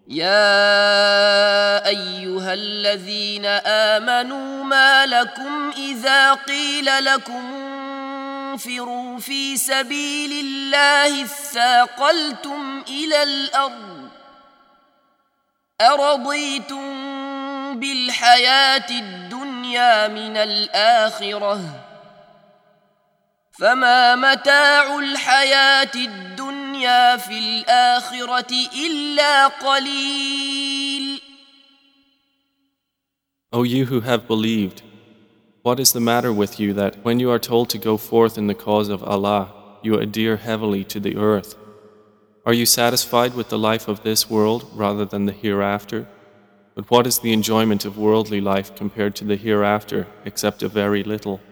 يا أيها الذين آمنوا ما لكم إذا قيل لكم انفروا في سبيل الله اثاقلتم إلى الأرض أرضيتم بالحياة الدنيا من الآخرة فما متاع الحياة الدنيا في الآخرة إلا قليل. O you who have believed, what is the matter with you that when you are told to go forth in the cause of Allah, you adhere heavily to the earth? Are you satisfied with the life of this world rather than the hereafter? But what is the enjoyment of worldly life compared to the hereafter except a very little?